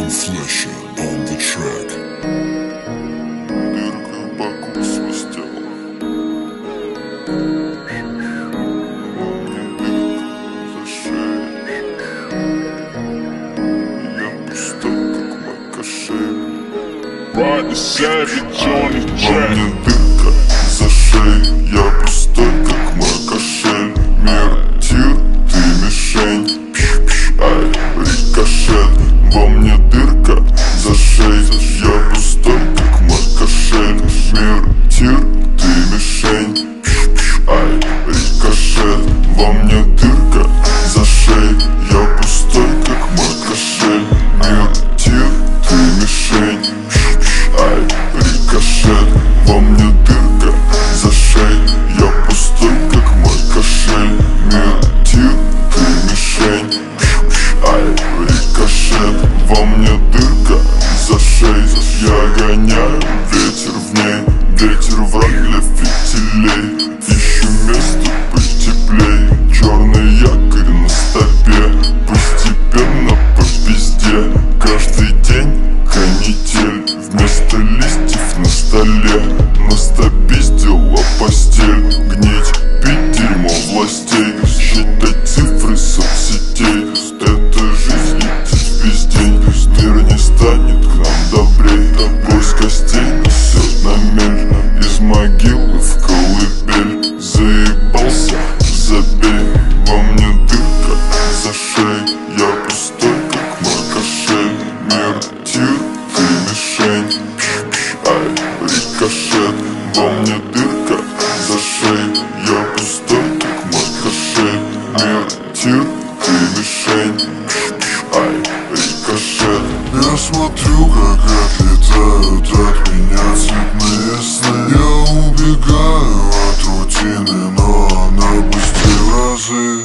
Fleischer on the track. Дырка в боку свистела. Во мне дырка за шеей. Я пустой, как мой кошель. Ride the savage on the Во track. мне дырка за шеей. Я пустой, как мой кошель. Мир, тир, ты мишень. Пш-пш, ай, рикошет. Во мне дырка за шеей. Я пустой, как мой кошель. Мир, тир, ты мишень. Пш-пш, ай, рикошет. Во мне дырка за шеей. Я пустой, как мой кошель. Мир, тир, ты мишень. Пш-пш, ай, рикошет. Во мне дырка за шеей. Я пустой, как мой кошель. Мир, тир, ты мишень. Пш-пш, ай, рикошет. Во мне дырка за шеей. Я гоняю ветер в ней. Ветер враг для фитилей. Ищу место потеплей. Черный якорь на стопе. Постепенно по пизде. Каждый день канитель. Вместо листьев на столе. Настопиздила постель. Гнить, пить дерьмо властей. Считать цифры соцсетей. Эта жизнь летит в бездень. Мир не станет к нам добрей. Пусть костей несет на мель. Из могилы в колыбель. Заебался, забей. Во мне дырка за шеей. Я пустой, как мой кошель. Мир, тир, ты мишень. Пш-пш, ай, рикошет. Во мне дырка за шеей. Я пустой, как мой кошель. Мир, тир, ты мишень. Пш-пш, ай, рикошет. Я смотрю, как отлетают от меня цветные сны. Я убегаю от рутины, но она быстрее в разы.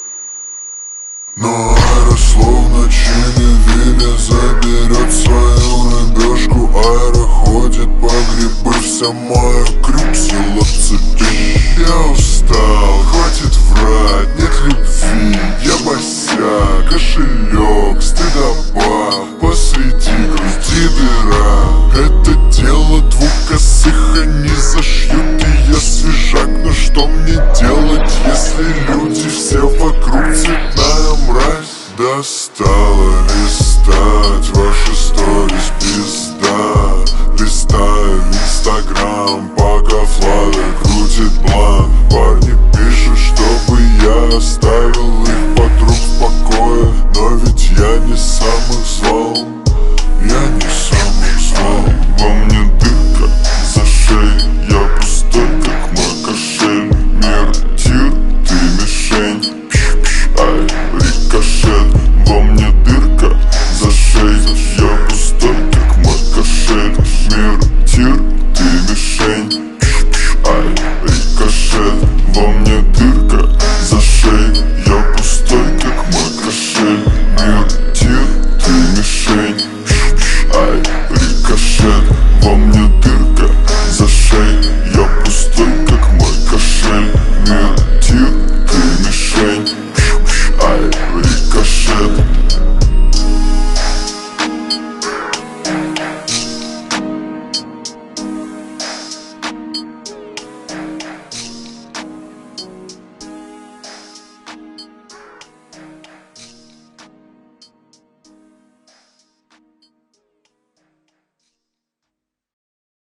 Но аэро словно чили Вилли заберет свою рыбешку. Аэро ходит по грибы, вся моя крюк села цепи. Я устал, хватит врать, нет любви. Я босяк, кошелек, стыдоба. Посреди груди дыра. Это дело двух косых, они зашьют, и я свежак. Но что мне делать, если люди все вокруг цветная мразь? Достало листать ваши сторис, пизда. Листаю инстаграм, пока Флавия крутит бланк. Парни пишут, чтобы я оставил их подруг в покое. Но ведь я не сам их звал. Я не сам их звал. Во мне дырка за шеей. Я пустой, как мой кошель. Мир, тир, ты мишень. Пш-пш, ай, рикошет. Во мне дырка за шеей. Я пустой, как мой кошель. Мир, тир, ты мишень. Пш-пш, ай, рикошет. Во мне дырка за шеей. Я пустой, как мой кошель. Мир, тир, ты мишень. Пш-пш, ай, рикошет. Во мне дырка за шеей. Я пустой, как мой кошель. Мир, тир, ты мишень. Пш-пш, ай, рикошет.